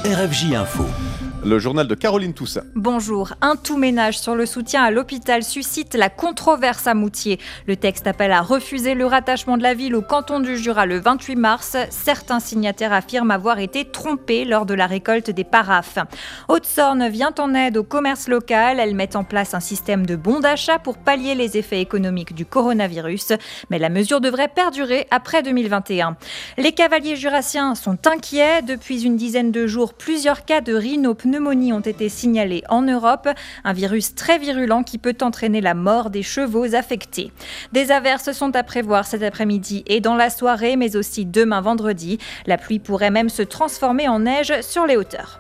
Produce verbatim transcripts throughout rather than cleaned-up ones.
R F J Info. Le journal de Caroline Toussaint. Bonjour. Un tout-ménage sur le soutien à l'hôpital suscite la controverse à Moutier. Le texte appelle à refuser le rattachement de la ville au canton du Jura le vingt-huit mars. Certains signataires affirment avoir été trompés lors de la récolte des paraphes. Haute-Sorne vient en aide au commerce local. Elle met en place un système de bons d'achat pour pallier les effets économiques du coronavirus. Mais la mesure devrait perdurer après deux mille vingt et un. Les cavaliers jurassiens sont inquiets. Depuis une dizaine de jours, plusieurs cas de rhinopneumonie ont été signalés en Europe, un virus très virulent qui peut entraîner la mort des chevaux affectés. Des averses sont à prévoir cet après-midi et dans la soirée, mais aussi demain vendredi. La pluie pourrait même se transformer en neige sur les hauteurs.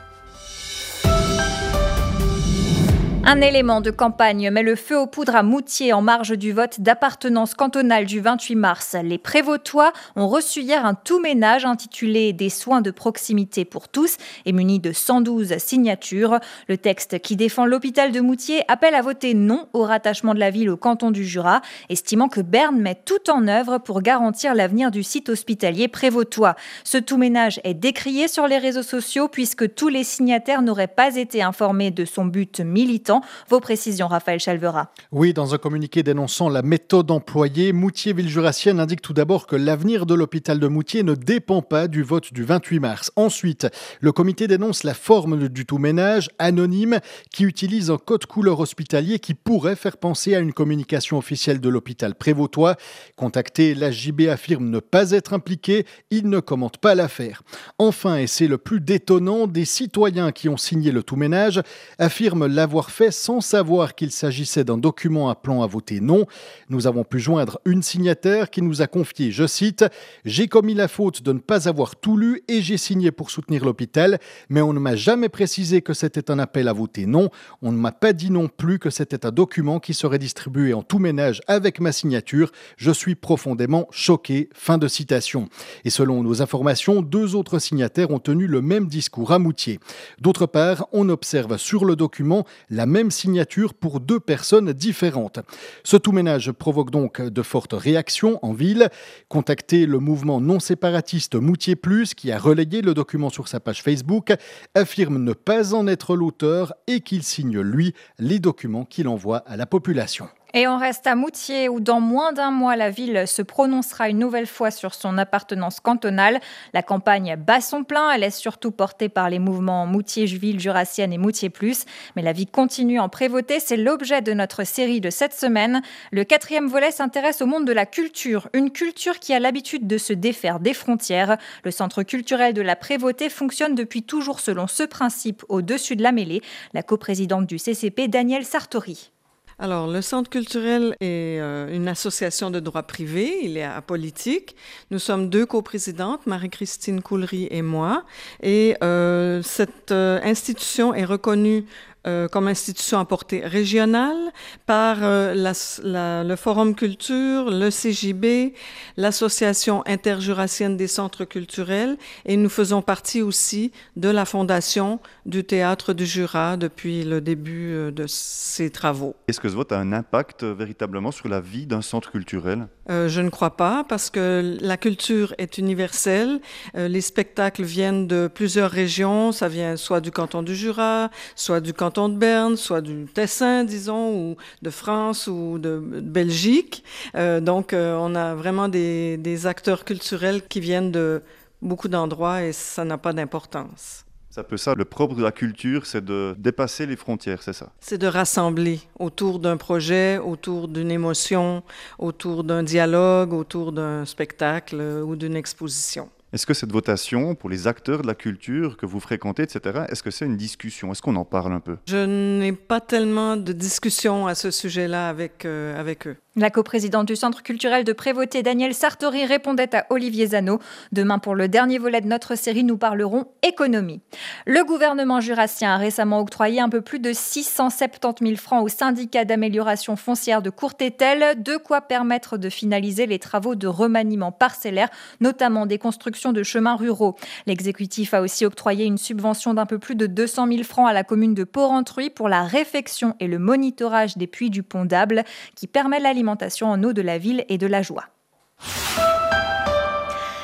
Un élément de campagne met le feu aux poudres à Moutier en marge du vote d'appartenance cantonale du vingt-huit mars. Les Prévotois ont reçu hier un tout-ménage intitulé « Des soins de proximité pour tous » et muni de cent douze signatures. Le texte qui défend l'hôpital de Moutier appelle à voter non au rattachement de la ville au canton du Jura, estimant que Berne met tout en œuvre pour garantir l'avenir du site hospitalier prévôtois. Ce tout-ménage est décrié sur les réseaux sociaux puisque tous les signataires n'auraient pas été informés de son but militant. Vos précisions, Raphaël Chalvera. Oui, dans un communiqué dénonçant la méthode employée, Moutier Ville Jurassienne indique tout d'abord que l'avenir de l'hôpital de Moutier ne dépend pas du vote du vingt-huit mars. Ensuite, le comité dénonce la forme du tout-ménage anonyme qui utilise un code couleur hospitalier qui pourrait faire penser à une communication officielle de l'hôpital prévôtois. Contacté, l'H J B affirme ne pas être impliqué, il ne commente pas l'affaire. Enfin, et c'est le plus détonnant, des citoyens qui ont signé le tout-ménage affirment l'avoir fait sans savoir qu'il s'agissait d'un document appelant à voter non. Nous avons pu joindre une signataire qui nous a confié, je cite, « J'ai commis la faute de ne pas avoir tout lu et j'ai signé pour soutenir l'hôpital, mais on ne m'a jamais précisé que c'était un appel à voter non. On ne m'a pas dit non plus que c'était un document qui serait distribué en tout ménage avec ma signature. Je suis profondément choqué. » Fin de citation. Et selon nos informations, deux autres signataires ont tenu le même discours à Moutier. D'autre part, on observe sur le document la même signature pour deux personnes différentes. Ce tout-ménage provoque donc de fortes réactions en ville. Contacté, le mouvement non séparatiste Moutier Plus, qui a relayé le document sur sa page Facebook, affirme ne pas en être l'auteur et qu'il signe, lui, les documents qu'il envoie à la population. Et on reste à Moutier où dans moins d'un mois, la ville se prononcera une nouvelle fois sur son appartenance cantonale. La campagne bat son plein, elle est surtout portée par les mouvements Moutier Ville Jurassienne et Moutier Plus. Mais la vie continue en prévôté, c'est l'objet de notre série de cette semaine. Le quatrième volet s'intéresse au monde de la culture, une culture qui a l'habitude de se défaire des frontières. Le centre culturel de la prévôté fonctionne depuis toujours selon ce principe au-dessus de la mêlée. La coprésidente du C C P, Danielle Sartori. Alors, le Centre culturel est euh, une association de droit privé, il est apolitique. Nous sommes deux coprésidentes, Marie-Christine Coulery et moi. Et euh, cette euh, institution est reconnue Euh, comme institution à portée régionale par euh, la, la, le Forum Culture, le C J B, l'Association interjurassienne des centres culturels et nous faisons partie aussi de la fondation du Théâtre du Jura depuis le début euh, de ces travaux. Est-ce que ce vote a un impact euh, véritablement sur la vie d'un centre culturel ? Euh, je ne crois pas parce que la culture est universelle. Euh, les spectacles viennent de plusieurs régions. Ça vient soit du canton du Jura, soit du canton de Berne, soit du Tessin, disons, ou de France ou de, de Belgique. Euh, donc, euh, on a vraiment des, des acteurs culturels qui viennent de beaucoup d'endroits et ça n'a pas d'importance. C'est un peu ça, le propre de la culture, c'est de dépasser les frontières, c'est ça? C'est de rassembler autour d'un projet, autour d'une émotion, autour d'un dialogue, autour d'un spectacle ou d'une exposition. Est-ce que cette votation, pour les acteurs de la culture que vous fréquentez, et cetera, est-ce que c'est une discussion? Est-ce qu'on en parle un peu? Je n'ai pas tellement de discussion à ce sujet-là avec, euh, avec eux. La coprésidente du Centre culturel de Prévôté, Danielle Sartori, répondait à Olivier Zano. Demain, pour le dernier volet de notre série, nous parlerons économie. Le gouvernement jurassien a récemment octroyé un peu plus de six cent soixante-dix mille francs au syndicat d'amélioration foncière de Courtétel, de quoi permettre de finaliser les travaux de remaniement parcellaire, notamment des constructions de chemins ruraux. L'exécutif a aussi octroyé une subvention d'un peu plus de deux cent mille francs à la commune de Porrentruy pour la réfection et le monitorage des puits du pont d'Able, qui permet l'alimentation en eau de la ville et de la Joie.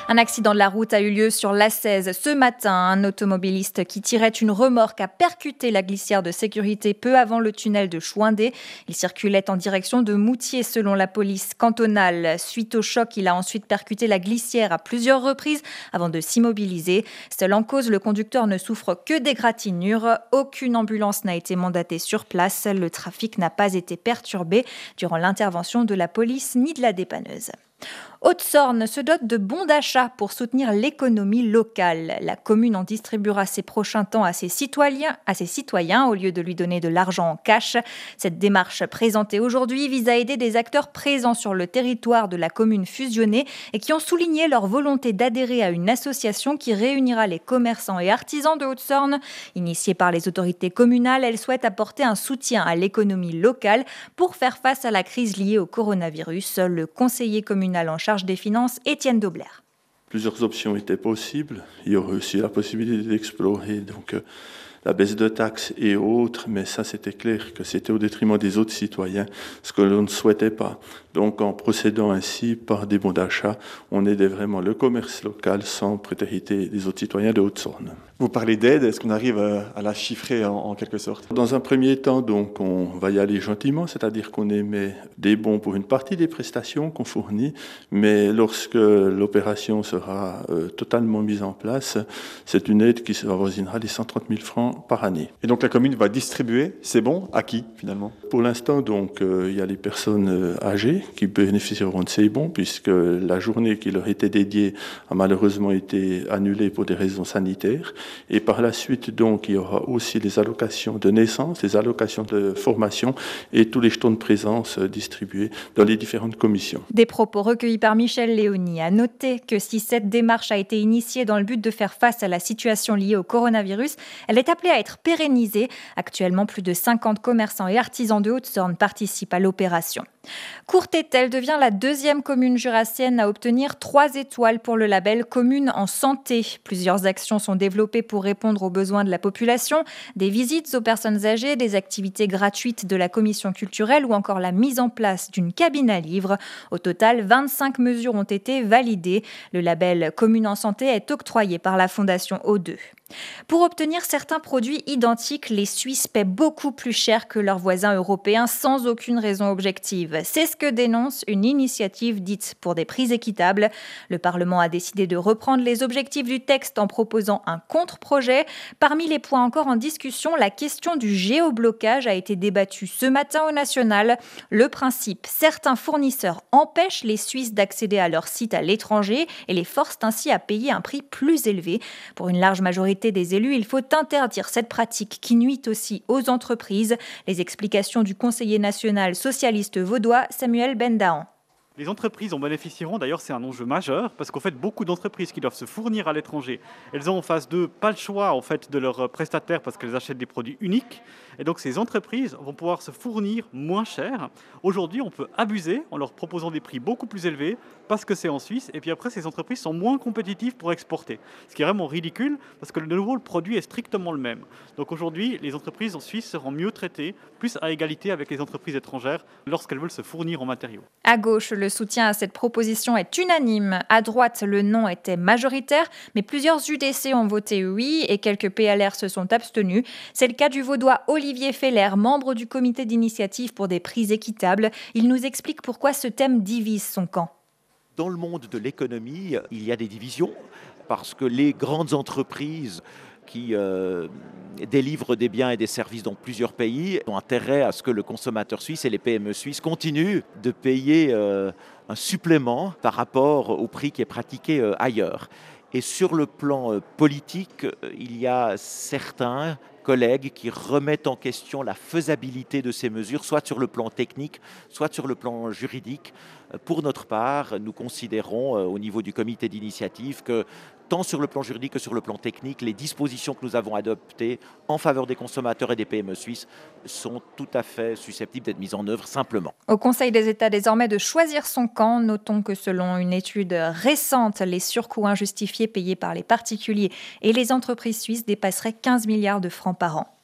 Un accident de la route a eu lieu sur l'A seize ce matin. Un automobiliste qui tirait une remorque a percuté la glissière de sécurité peu avant le tunnel de Chouindé. Il circulait en direction de Moutier selon la police cantonale. Suite au choc, il a ensuite percuté la glissière à plusieurs reprises avant de s'immobiliser. Seul en cause, le conducteur ne souffre que d'égratignures. Aucune ambulance n'a été mandatée sur place. Le trafic n'a pas été perturbé durant l'intervention de la police ni de la dépanneuse. Haute-Sorne se dote de bons d'achat pour soutenir l'économie locale. La commune en distribuera ces prochains temps à ses citoyens, à ses citoyens au lieu de lui donner de l'argent en cash. Cette démarche présentée aujourd'hui vise à aider des acteurs présents sur le territoire de la commune fusionnée et qui ont souligné leur volonté d'adhérer à une association qui réunira les commerçants et artisans de Haute-Sorne. Initiée par les autorités communales, elle souhaite apporter un soutien à l'économie locale pour faire face à la crise liée au coronavirus. Le conseiller communal en charge des finances, Étienne Dobler. Plusieurs options étaient possibles. Il y aurait aussi la possibilité d'explorer donc, euh, la baisse de taxes et autres, mais ça c'était clair que c'était au détriment des autres citoyens, ce que l'on ne souhaitait pas. Donc en procédant ainsi par des bons d'achat, on aidait vraiment le commerce local sans prétérité des autres citoyens de Haute-Sorne. Vous parlez d'aide, est-ce qu'on arrive à la chiffrer en, en quelque sorte? Dans un premier temps, donc, on va y aller gentiment, c'est-à-dire qu'on émet des bons pour une partie des prestations qu'on fournit, mais lorsque l'opération sera euh, totalement mise en place, c'est une aide qui avoisinera les cent trente mille francs par année. Et donc la commune va distribuer ces bons à qui finalement? Pour l'instant, donc, euh, il y a les personnes euh, âgées qui bénéficieront de ces bons, puisque la journée qui leur était dédiée a malheureusement été annulée pour des raisons sanitaires. Et par la suite, donc, il y aura aussi les allocations de naissance, les allocations de formation et tous les jetons de présence distribués dans les différentes commissions. Des propos recueillis par Michel Léonie. À noter que si cette démarche a été initiée dans le but de faire face à la situation liée au coronavirus, elle est appelée à être pérennisée. Actuellement, plus de cinquante commerçants et artisans de Haute-Sorne participent à l'opération. Courtételle devient la deuxième commune jurassienne à obtenir trois étoiles pour le label Commune en santé. Plusieurs actions sont développées pour répondre aux besoins de la population, des visites aux personnes âgées, des activités gratuites de la commission culturelle ou encore la mise en place d'une cabine à livres. Au total, vingt-cinq mesures ont été validées. Le label Commune en santé est octroyé par la Fondation O deux. Pour obtenir certains produits identiques, les Suisses paient beaucoup plus cher que leurs voisins européens sans aucune raison objective. C'est ce que dénonce une initiative dite pour des prix équitables. Le Parlement a décidé de reprendre les objectifs du texte en proposant un contre-projet. Parmi les points encore en discussion, la question du géoblocage a été débattue ce matin au national. Le principe, certains fournisseurs empêchent les Suisses d'accéder à leur site à l'étranger et les forcent ainsi à payer un prix plus élevé. Pour une large majorité des élus, il faut interdire cette pratique qui nuit aussi aux entreprises. Les explications du conseiller national socialiste vaudois Samuel Bendahan. Les entreprises en bénéficieront, d'ailleurs c'est un enjeu majeur, parce qu'en fait beaucoup d'entreprises qui doivent se fournir à l'étranger, elles ont en face d'eux pas le choix en fait, de leurs prestataires parce qu'elles achètent des produits uniques, et donc ces entreprises vont pouvoir se fournir moins cher. Aujourd'hui on peut abuser en leur proposant des prix beaucoup plus élevés, parce que c'est en Suisse, et puis après ces entreprises sont moins compétitives pour exporter. Ce qui est vraiment ridicule, parce que de nouveau le produit est strictement le même. Donc aujourd'hui les entreprises en Suisse seront mieux traitées, plus à égalité avec les entreprises étrangères, lorsqu'elles veulent se fournir en matériaux. À gauche, le Le soutien à cette proposition est unanime. À droite, le non était majoritaire, mais plusieurs U D C ont voté oui et quelques P L R se sont abstenus. C'est le cas du vaudois Olivier Feller, membre du comité d'initiative pour des prix équitables. Il nous explique pourquoi ce thème divise son camp. Dans le monde de l'économie, il y a des divisions parce que les grandes entreprises qui euh, délivrent des biens et des services dans plusieurs pays ont intérêt à ce que le consommateur suisse et les P M E suisses continuent de payer euh, un supplément par rapport au prix qui est pratiqué euh, ailleurs. Et sur le plan euh, politique, euh, il y a certains collègues qui remettent en question la faisabilité de ces mesures, soit sur le plan technique, soit sur le plan juridique. Pour notre part, nous considérons euh, au niveau du comité d'initiative que tant sur le plan juridique que sur le plan technique, les dispositions que nous avons adoptées en faveur des consommateurs et des P M E suisses sont tout à fait susceptibles d'être mises en œuvre simplement. Au Conseil des États désormais de choisir son camp, notons que selon une étude récente, les surcoûts injustifiés payés par les particuliers et les entreprises suisses dépasseraient quinze milliards de francs par an.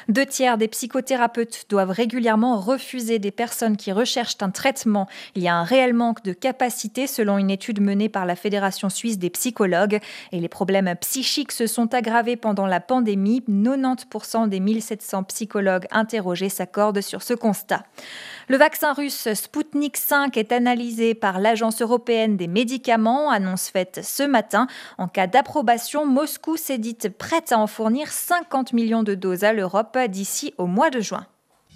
Deux tiers des psychothérapeutes doivent régulièrement refuser des personnes qui recherchent un traitement. Il y a un réel manque de capacité selon une étude menée par la Fédération suisse des psychologues. Et les problèmes psychiques se sont aggravés pendant la pandémie. quatre-vingt-dix pour cent des mille sept cents psychologues interrogés s'accordent sur ce constat. Le vaccin russe Sputnik cinq est analysé par l'Agence européenne des médicaments, annonce faite ce matin. En cas d'approbation, Moscou s'est dite prête à en fournir cinquante millions de doses à l'Europe d'ici au mois de juin.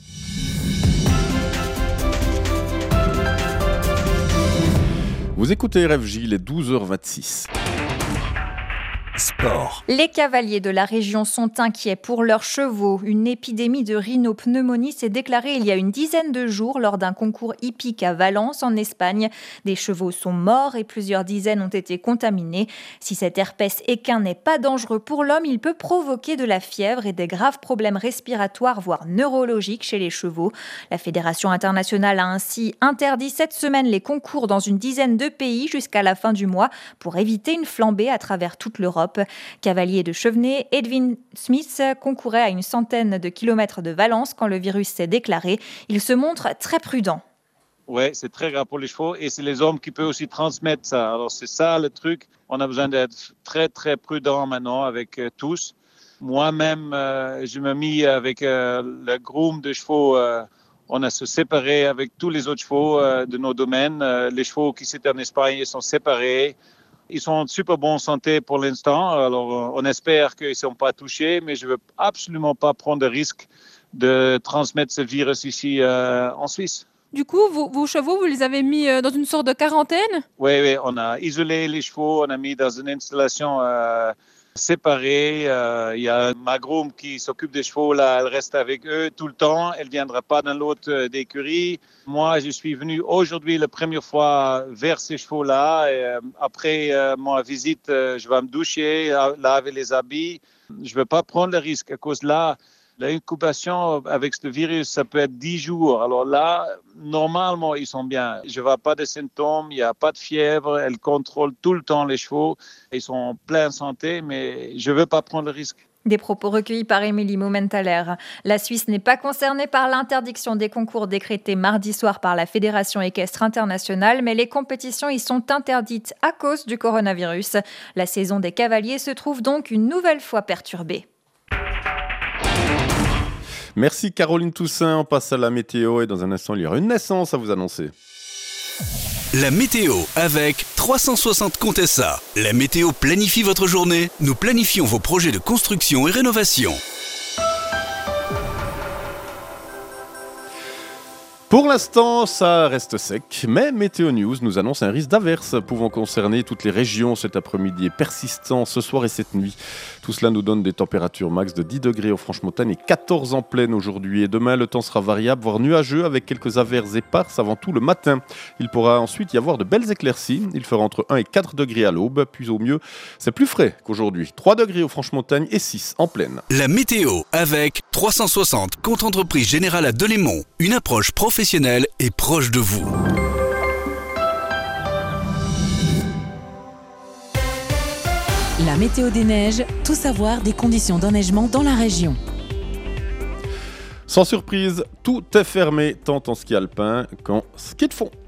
Vous écoutez R F J, il est douze heures vingt-six. Sport. Les cavaliers de la région sont inquiets pour leurs chevaux. Une épidémie de rhinopneumonie s'est déclarée il y a une dizaine de jours lors d'un concours hippique à Valence, en Espagne. Des chevaux sont morts et plusieurs dizaines ont été contaminés. Si cet herpès équin n'est pas dangereux pour l'homme, il peut provoquer de la fièvre et des graves problèmes respiratoires, voire neurologiques chez les chevaux. La Fédération internationale a ainsi interdit cette semaine les concours dans une dizaine de pays jusqu'à la fin du mois pour éviter une flambée à travers toute l'Europe. Cavalier de Chevenay, Edwin Smith concourait à une centaine de kilomètres de Valence quand le virus s'est déclaré. Il se montre très prudent. Oui, c'est très grave pour les chevaux et c'est les hommes qui peuvent aussi transmettre ça. Alors c'est ça le truc. On a besoin d'être très très prudent maintenant avec euh, tous. Moi-même, euh, je me mis avec euh, le groom de chevaux. Euh, on a se séparé avec tous les autres chevaux euh, de nos domaines. Euh, les chevaux qui étaient en Espagne, ils sont séparés. Ils sont en super bonne santé pour l'instant, alors on espère qu'ils ne sont pas touchés, mais je ne veux absolument pas prendre de risque de transmettre ce virus ici euh, en Suisse. Du coup, vos, vos chevaux, vous les avez mis dans une sorte de quarantaine ? Oui, oui, on a isolé les chevaux, on a mis dans une installation euh, séparée. Euh, il y a ma groom qui s'occupe des chevaux, là, elle reste avec eux tout le temps, elle ne viendra pas dans l'autre d'écurie. Moi, je suis venu aujourd'hui la première fois vers ces chevaux-là. Et, euh, après euh, ma visite, euh, je vais me doucher, laver les habits. Je ne veux pas prendre le risque à cause de là. L'incubation avec ce virus, ça peut être dix jours. Alors là, normalement, ils sont bien. Je ne vois pas de symptômes, il n'y a pas de fièvre. Elle contrôle tout le temps les chevaux. Ils sont en pleine santé, mais je ne veux pas prendre le risque. Des propos recueillis par Émilie Momenthaler. La Suisse n'est pas concernée par l'interdiction des concours décrétée mardi soir par la Fédération équestre internationale, mais les compétitions y sont interdites à cause du coronavirus. La saison des cavaliers se trouve donc une nouvelle fois perturbée. Merci Caroline Toussaint, on passe à la météo et dans un instant il y aura une naissance à vous annoncer. La météo avec trois cent soixante Contessa. La météo planifie votre journée, nous planifions vos projets de construction et rénovation. Pour l'instant, ça reste sec, mais Météo News nous annonce un risque d'averse pouvant concerner toutes les régions cet après-midi et persistant ce soir et cette nuit. Tout cela nous donne des températures max de dix degrés au Franche-Montagne et quatorze en plaine aujourd'hui. Et demain, le temps sera variable, voire nuageux avec quelques averses éparses avant tout le matin. Il pourra ensuite y avoir de belles éclaircies. Il fera entre un et quatre degrés à l'aube, puis au mieux, c'est plus frais qu'aujourd'hui. trois degrés au Franche-Montagne et six en plaine. La météo avec trois cent soixante Compte Entreprise Générale à Delémont. Une approche professionnelle et proche de vous. La météo des neiges, tout savoir des conditions d'enneigement dans la région. Sans surprise, tout est fermé tant en ski alpin qu'en ski de fond.